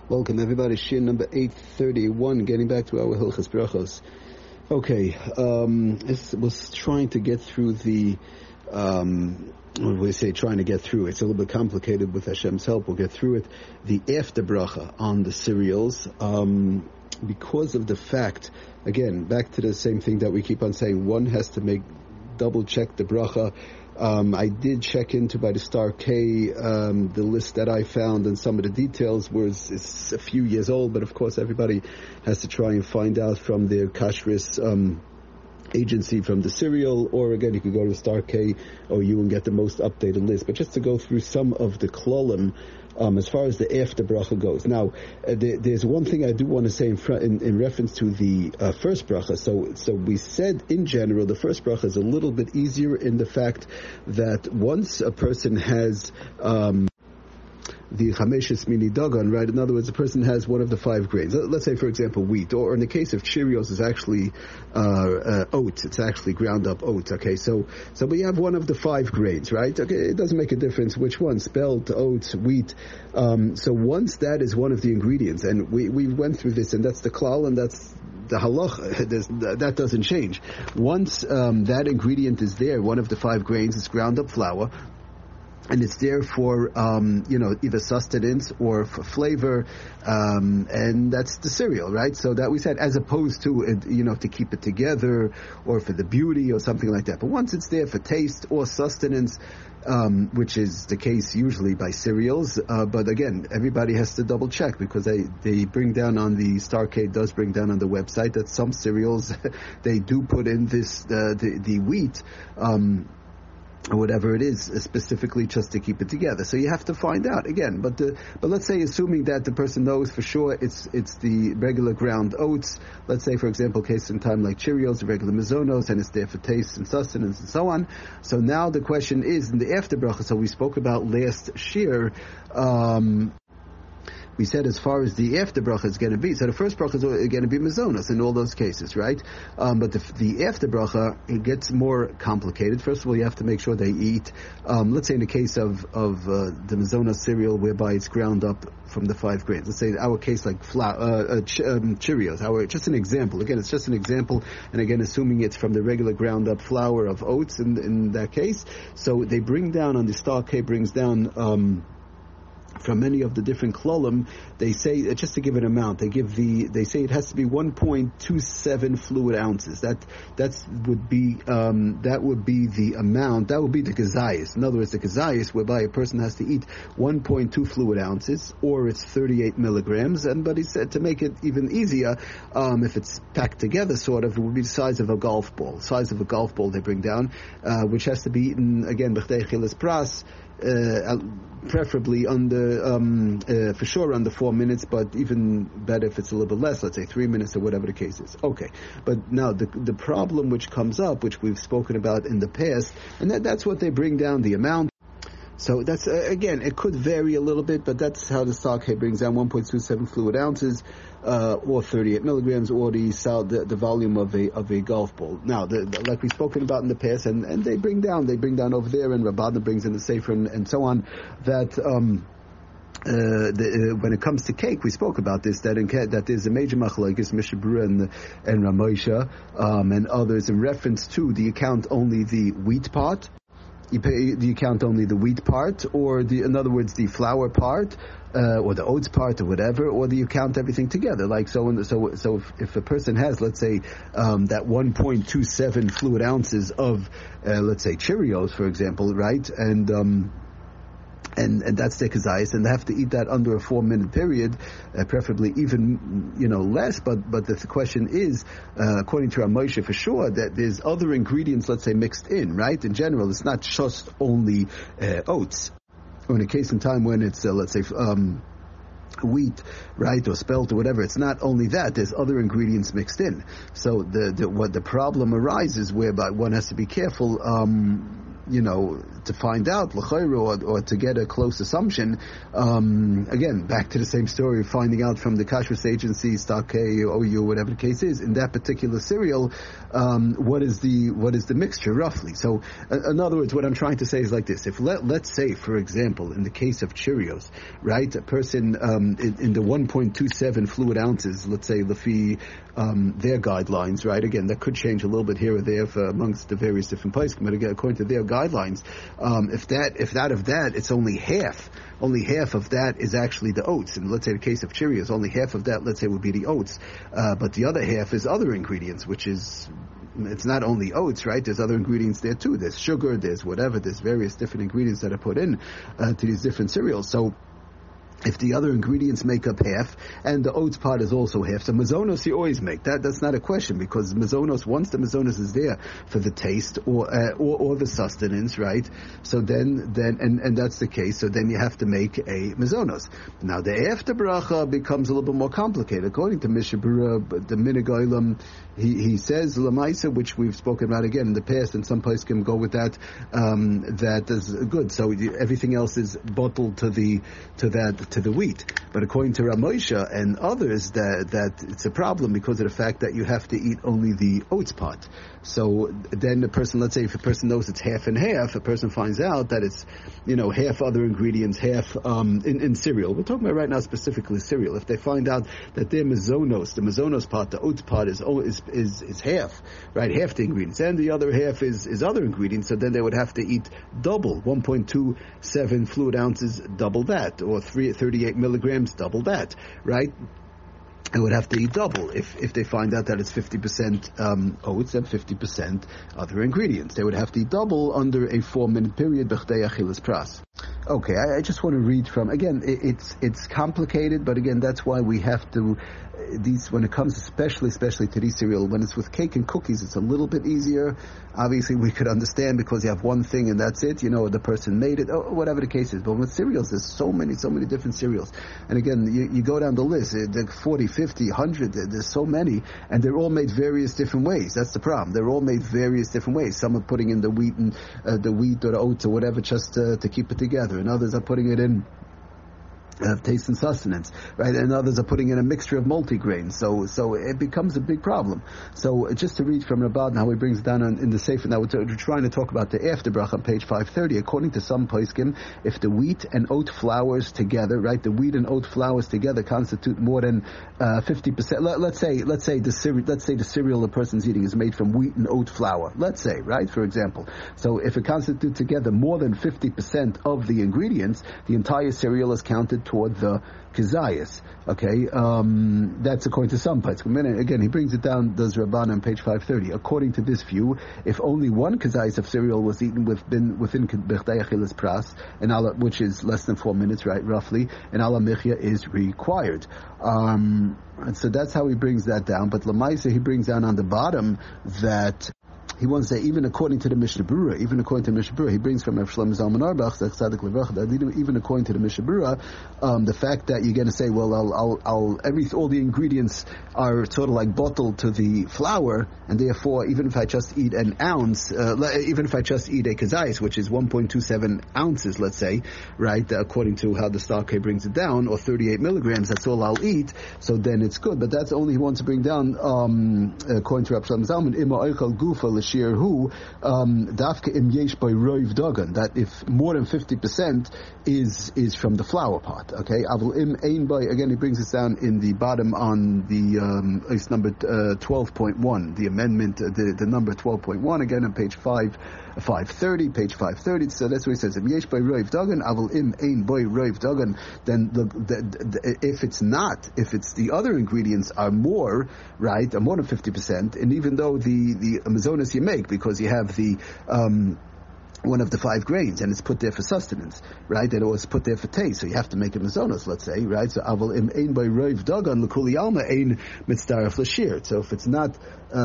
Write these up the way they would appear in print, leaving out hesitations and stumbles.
Welcome everybody, Shir number 831, getting back to our Hilchas Brachos. Okay, this was trying to get through the, trying to get through, it's a little bit complicated with Hashem's help, we'll get through it, the after bracha on the cereals, because of the fact, again, back to the same thing that we keep on saying, one has to double check the bracha. I did check into by the Star K, the list that I found, and some of the details it's a few years old, but of course everybody has to try and find out from their kashrus agency from the cereal, or again you could go to Star K or you and get the most updated list. But just to go through some of the klolim, as far as the after bracha goes. Now, there's one thing I do want to say in reference to the first bracha. So we said in general the first bracha is a little bit easier in the fact that once a person has the chameshes mini dagan, right? In other words, a person has one of the 5 grains. Let's say, for example, wheat, or in the case of Cheerios, is actually oats. It's actually ground up oats. Okay, so we have one of the 5 grains, right? Okay, it doesn't make a difference which one: spelt, oats, wheat. So once that is one of the ingredients, and we went through this, and that's the klal, and that's the halach, that doesn't change. Once that ingredient is there, one of the 5 grains is ground up flour, and it's there for, either sustenance or for flavor, and that's the cereal, right? So that we said, as opposed to, to keep it together, or for the beauty, or something like that. But once it's there for taste or sustenance, which is the case usually by cereals, but again, everybody has to double check, because they bring down on the Starcade does bring down on the website that some cereals, they do put in this, the wheat, or whatever it is, specifically just to keep it together. So you have to find out again. But let's say, assuming that the person knows for sure it's the regular ground oats. Let's say, for example, case in time like Cheerios, the regular Mizonos, and it's there for taste and sustenance and so on. So now the question is in the after bracha. So we spoke about last shir. We said as far as the after bracha is going to be, so the first bracha is going to be mazonos in all those cases, right? But the after bracha, it gets more complicated. First of all, you have to make sure they eat, let's say in the case of the mazonos cereal, whereby it's ground up from the 5 grains. Let's say in our case like Cheerios, just an example. Again, it's just an example, and again, assuming it's from the regular ground up flour of oats in that case. So they bring down, on the Star K brings down, from many of the different klolim, they say, just to give an amount, they say it has to be 1.27 fluid ounces. That would be the amount. That would be the gazayas. In other words, the gazayas, whereby a person has to eat 1.2 fluid ounces, or it's 38 milligrams. But he said, to make it even easier, if it's packed together, sort of, it would be the size of a golf ball. Size of a golf ball they bring down, which has to be eaten again b'chdei chilas pras. Preferably under, for sure under 4 minutes, but even better if it's a little bit less, let's say 3 minutes or whatever the case is. Okay, but now the problem which comes up, which we've spoken about in the past, and that's what they bring down the amount. So that's, again, it could vary a little bit, but that's how the Starcade brings down 1.27 fluid ounces, or 38 milligrams, or the volume of a golf ball. Now, like we've spoken about in the past, and they bring down over there, and Rabbanah brings in the Sefer and so on, that, when it comes to cake, we spoke about this, that there's a major machlokes, Mishnah Berurah and Ramosha, and others, in reference to, do you count only the wheat part? Do you count only the wheat part, or in other words, the flour part, or the oats part, or whatever, or do you count everything together? Like so if a person has, let's say, that 1.27 fluid ounces of, let's say, Cheerios, for example, right, and that's their kazayas, and they have to eat that under a 4-minute period, preferably even, less, but the question is, according to our Moshe, for sure, that there's other ingredients, let's say, mixed in, right? In general, it's not just only oats. Or in a case in time when it's, let's say, wheat, right, or spelt or whatever, it's not only that, there's other ingredients mixed in. So what the problem arises, whereby one has to be careful, to find out l'chayra or to get a close assumption. Again, back to the same story of finding out from the kashrus agency, stock K or OU, whatever the case is, in that particular cereal, what is the mixture roughly? So, in other words, what I'm trying to say is like this: if let's say, for example, in the case of Cheerios, right, a person in the 1.27 fluid ounces, let's say, lefi their guidelines, right? Again, that could change a little bit here or there amongst the various different places, but again, according to their guidelines, if out of that, it's only half of that is actually the oats. And let's say the case of Cheerios, only half of that, let's say, would be the oats, but the other half is other ingredients, which is, it's not only oats, right? There's other ingredients there too. There's sugar, there's whatever, there's various different ingredients that are put in to these different cereals. So if the other ingredients make up half, and the oats part is also half, so mazonos you always make. That's not a question, because mazonos, once the mazonos is there for the taste or the sustenance, right? So then and that's the case. So then you have to make a mazonos. Now the after bracha becomes a little bit more complicated. According to Mishnah Berurah, the Minhag Olam, he says lamaisa, which we've spoken about again in the past, and some place can go with that. That is good. So everything else is bottled to the wheat. But according to Rav Moshe and others, that it's a problem because of the fact that you have to eat only the oats part. So then the person, let's say if a person knows it's half and half, a person finds out that it's, half other ingredients, half in cereal. We're talking about right now specifically cereal. If they find out that their mazonos, the mazonos part, the oats part is half, right? Half the ingredients, and the other half is other ingredients. So then they would have to eat double, 1.27 fluid ounces, double that, or 38 milligrams, double that, right? They would have to eat double if they find out that it's 50% oats and 50% other ingredients. They would have to eat double under a 4-minute period. B'chdei achilas pras. Okay, I just want to read from, again, it's complicated, but again, that's why we have to, when it comes especially to these cereal, when it's with cake and cookies, it's a little bit easier. Obviously, we could understand because you have one thing and that's it, the person made it, or whatever the case is. But with cereals, there's so many different cereals. And again, you go down the list, there 40, 50, 100, there's so many, and they're all made various different ways. That's the problem. They're all made various different ways. Some are putting in the wheat or the oats or whatever just to keep it together, and others are putting it in taste and sustenance, right? And others are putting in a mixture of multigrains. So it becomes a big problem. So just to read from Rabban how he brings it down in the Sefer. Now we're trying to talk about the after bracha on page 530. According to some poskim, if the wheat and oat flours together, right? The wheat and oat flours together constitute more than 50%. Let's say the cereal the person's eating is made from wheat and oat flour. Let's say, right? For example. So if it constitutes together more than 50% of the ingredients, the entire cereal is counted toward the kazayas. Okay, that's according to some parts. Again, he brings it down, does Rabban on page 530. According to this view, if only one kazayas of cereal was eaten within b'chdei achilas pras, which is less than 4 minutes, right, roughly, and ala michya is required. And so that's how he brings that down. But Lamaisa, he brings down on the bottom that he wants to say, even according to the Mishnah Berurah, he brings from Rav Shlomo Zalman Auerbach, even according to the Mishnah Berurah, the fact that you're going to say, well, all the ingredients are sort of like bottled to the flour, and therefore, even if I just eat an ounce, even if I just eat a kazayis, which is 1.27 ounces, let's say, right, according to how the Stock K brings it down, or 38 milligrams, that's all I'll eat, so then it's good. But that's only he wants to bring down, according to Rav Shlomo Zalman, Ima Eichel Gufa dafka im yesh by roiv dagan, that if more than 50% is from the flour part. Okay, avul im ein by, again he brings this down in the bottom on the it's number 12.1, the amendment, the number 12.1, again on page 530, page 530. So that's what he says. Im yesh by roiv dagan, avul im ein by roiv dagan. Then if it's the other ingredients are more, right, are more than 50%, and even though the mazonas you make, because you have the one of the 5 grains, and it's put there for sustenance, right? And it was put there for taste, so you have to make a mazonos, let's say, right? So aval im ein by roiv dagan l'kuli alma ein mitzdaref l'shir. So if it's not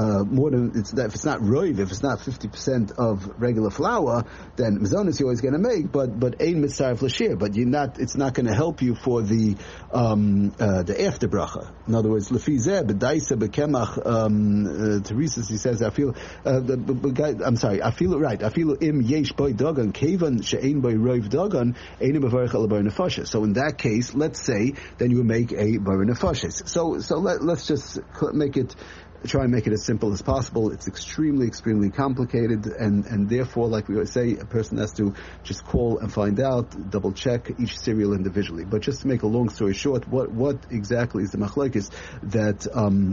if it's not roiv, if it's not 50% of regular flour, then mazonos you're always going to make, but ein mitzdaref l'shir. But it's not going to help you for the after bracha. In other words, lefizeh b'daisa b'kemach. Teresis, he says, I feel it right. I feel im yesh yesh by dagan kevan she'ein by roiv dagan ein mevarich al bar nefashis. So in that case, let's say then you would make a bar nefashis. So let's just try and make it as simple as possible. It's extremely complicated, and therefore, like we always say, a person has to just call and find out, double check each cereal individually. But just to make a long story short, what exactly is the machlokes that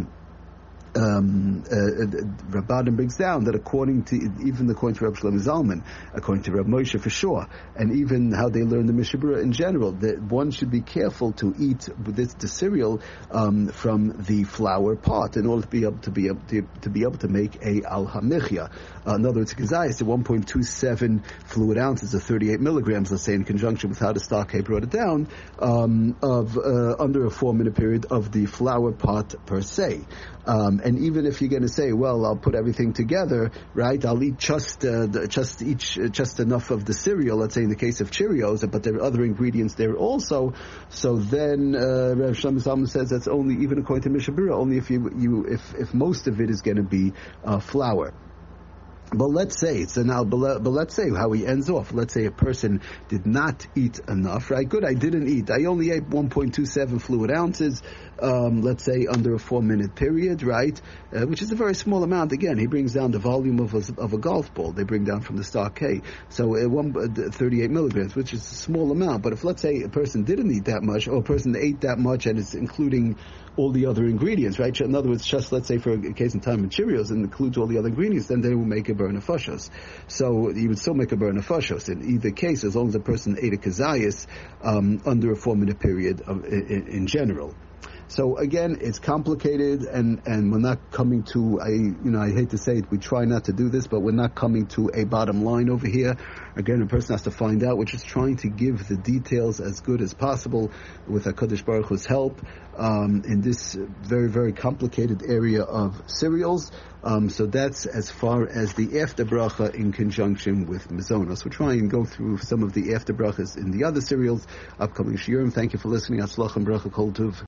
Rabbanan brings down, that according to Reb Shlomo Zalman, according to Reb Moshe for sure, and even how they learn the Mishnah Berurah in general, that one should be careful to eat the cereal from the flour pot in order to be able to make a al hamichya. In other words, kazayis, the 1.27 fluid ounces of 38 milligrams, let's say in conjunction with how the stockade brought it down, of under a 4-minute period of the flour pot per se. And even if you're going to say, well, I'll put everything together, right? I'll eat just enough of the cereal. Let's say in the case of Cheerios, but there are other ingredients there also. So then, Rav Shlomo Zalman says that's only, even according to Mishnah Berurah, only if most of it is going to be flour. But let's say but let's say how he ends off. Let's say a person did not eat enough, right? Good, I didn't eat. I only ate 1.27 fluid ounces, let's say under a 4-minute period, right? Which is a very small amount. Again, he brings down the volume of a golf ball. They bring down from the stockade. So 38 milligrams, which is a small amount. But if, let's say, a person didn't eat that much, or a person ate that much and it's including all the other ingredients, right? In other words, just let's say for a case in time in Cheerios and includes all the other ingredients, then they will make a bar nefashos. So you would still make a bar nefashos in either case, as long as a person ate a kazayas under a 4-minute period in general. So again, it's complicated, and we're not coming to I hate to say it, we try not to do this, but we're not coming to a bottom line over here. Again, a person has to find out. We're just trying to give the details as good as possible with HaKadosh Baruch Hu's help in this very, very complicated area of cereals. So that's as far as the after bracha in conjunction with Mazonos. We'll try and go through some of the after brachas in the other cereals, upcoming shiurim. Thank you for listening. Atzlach and bracha kol tuv.